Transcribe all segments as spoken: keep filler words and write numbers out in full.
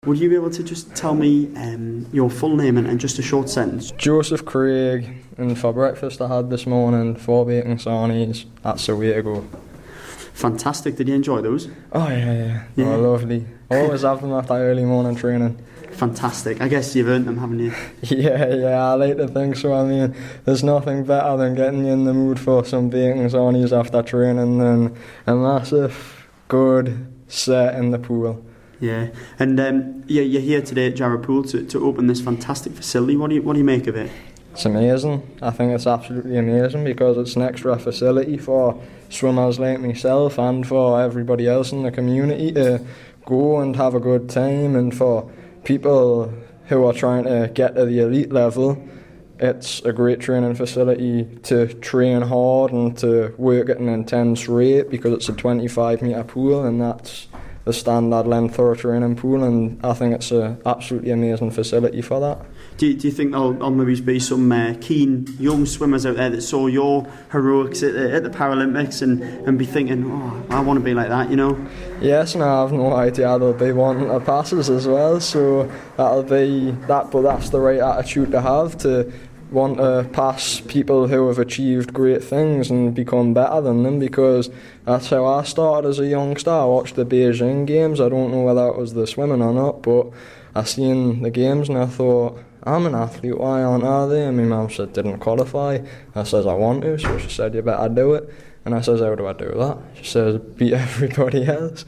Would you be able to just tell me um, your full name and, and just a short sentence? Joseph Craig, and for breakfast I had this morning four bacon sarnies. That's the way to go. Fantastic. Did you enjoy those? Oh yeah, yeah. Yeah. Oh, lovely. Always have them after early morning training. Fantastic. I guess you've earned them, haven't you? Yeah, yeah, I like to think so. I mean, there's nothing better than getting you in the mood for some bacon sarnies after training than a massive, good set in the pool. Yeah, and um, yeah, you're here today at Jarrow Pool to, to open this fantastic facility. What do you what do you make of it? It's amazing. I think it's absolutely amazing because it's an extra facility for swimmers like myself and for everybody else in the community to go and have a good time, and for people who are trying to get to the elite level. It's a great training facility to train hard and to work at an intense rate because it's a twenty-five metre pool, and that's the standard length for a training pool, and I think it's an absolutely amazing facility for that. Do you, do you think there'll, there'll maybe be some uh, keen young swimmers out there that saw your heroics at the, at the Paralympics and, and be thinking, oh, I want to be like that, you know? Yes, and I have no idea they'll be wanting to passes as well, so that'll be that, but that's the right attitude to have, to want to pass people who have achieved great things and become better than them, because that's how I started as a youngster. I watched the Beijing Games. I don't know whether it was the swimming or not, but I seen the games and I thought, I'm an athlete, why aren't I there? And my mum said, didn't qualify. I says, I want to, so she said, you better do it. And I says, how do I do that? She says, beat everybody else.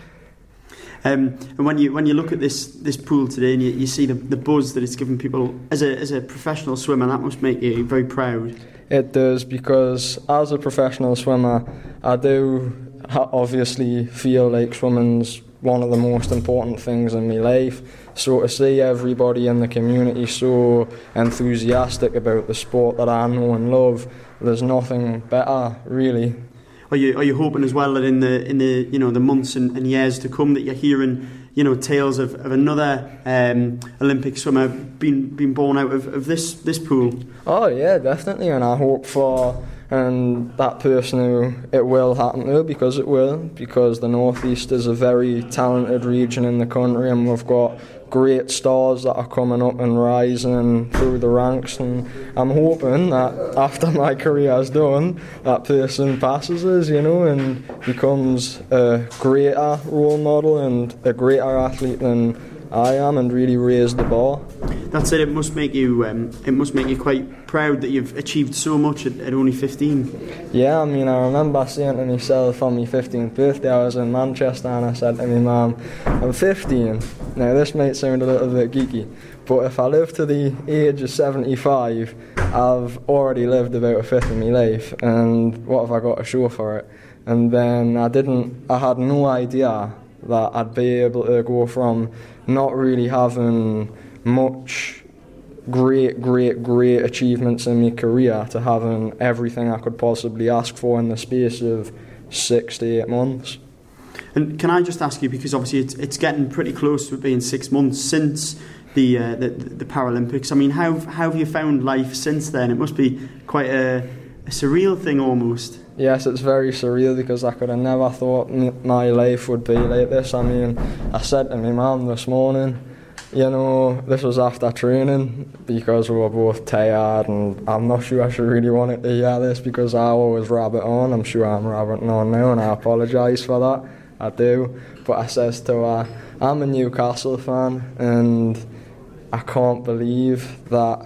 Um, and when you when you look at this this pool today and you, you see the, the buzz that it's given people as a as a professional swimmer, that must make you very proud. It does, because as a professional swimmer, I do obviously feel like swimming's one of the most important things in my life. So to see everybody in the community so enthusiastic about the sport that I know and love, there's nothing better, really. Are you are you hoping as well that in the in the you know the months and, and years to come that you're hearing you know tales of, of another um, Olympic swimmer being being born out of, of this this pool? Oh yeah, definitely, and I hope for and that person who it will happen to, because it will, because the North East is a very talented region in the country, and we've got great stars that are coming up and rising through the ranks, and I'm hoping that after my career is done, that person passes us, you know, and becomes a greater role model and a greater athlete than I am, and really raise the bar. That's it. It must make you. Um, it must make you quite proud that you've achieved so much at, at only fifteen. Yeah, I mean, I remember saying to myself on my fifteenth birthday, I was in Manchester, and I said to my mum, "I'm fifteen. Now this might sound a little bit geeky, but if I live to the age of seventy-five, I've already lived about a fifth of my life, and what have I got to show for it?" And then I didn't. I had no idea that I'd be able to go from not really having much great, great, great achievements in my career to having everything I could possibly ask for in the space of six to eight months. And can I just ask you, because obviously it's, it's getting pretty close to it being six months since the, uh, the the Paralympics. I mean, how how have you found life since then? It must be quite a, a surreal thing almost. Yes, it's very surreal, because I could have never thought my life would be like this. I mean, I said to my mum this morning, you know, this was after training, because we were both tired, and I'm not sure she really wanted to hear this, because I always rabbit on. I'm sure I'm rabbiting on now, and I apologise for that. I do. But I says to her, I'm a Newcastle fan, and I can't believe that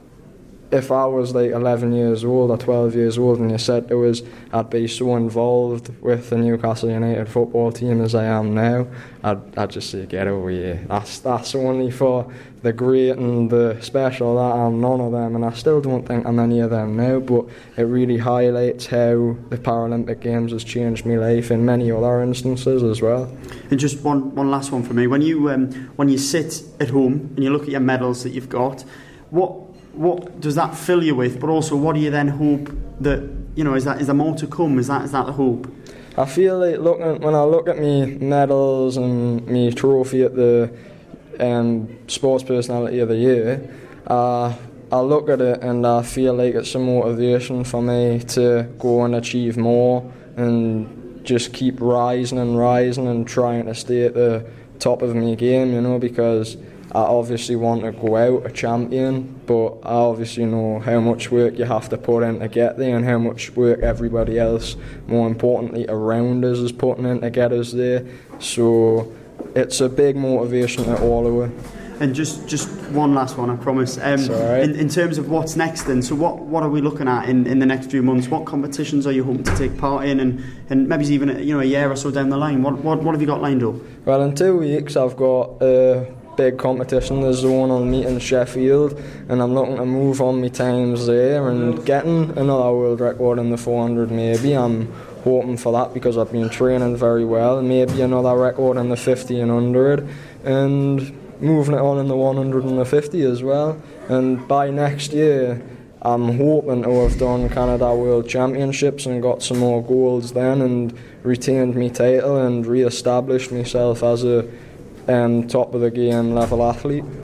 if I was like eleven years old or twelve years old and you said to us I'd be so involved with the Newcastle United football team as I am now, I'd, I'd just say, get over here. That's, that's only for the great and the special. That I'm none of them, and I still don't think I'm any of them now, but it really highlights how the Paralympic Games has changed my life in many other instances as well. And just one, one last one for me. When you um, when you sit at home and you look at your medals that you've got, what What does that fill you with? But also, what do you then hope that, you know, is that is there more to come? Is that is that the hope? I feel like looking when I look at me medals and me trophy at the um, Sports Personality of the Year, uh, I look at it and I feel like it's a motivation for me to go and achieve more and just keep rising and rising and trying to stay at the top of my game, you know, because I obviously want to go out a champion, but I obviously know how much work you have to put in to get there and how much work everybody else, more importantly around us, is putting in to get us there. So it's a big motivation to all of it. And just, just one last one, I promise. Um, right. in, in terms of what's next then, so what, what are we looking at in, in the next few months? What competitions are you hoping to take part in, and, and maybe even you know a year or so down the line? What, what, what have you got lined up? Well, in two weeks I've got a big competition. There's the one on meet in Sheffield, and I'm looking to move on my times there and getting another world record in the four hundred maybe. I'm hoping for that because I've been training very well. Maybe another record in the fifty and one hundred, and moving it on in the one hundred and the fifty as well. And by next year I'm hoping to have done Canada World Championships and got some more goals then, and retained my title and re-established myself as a um, top of the game level athlete.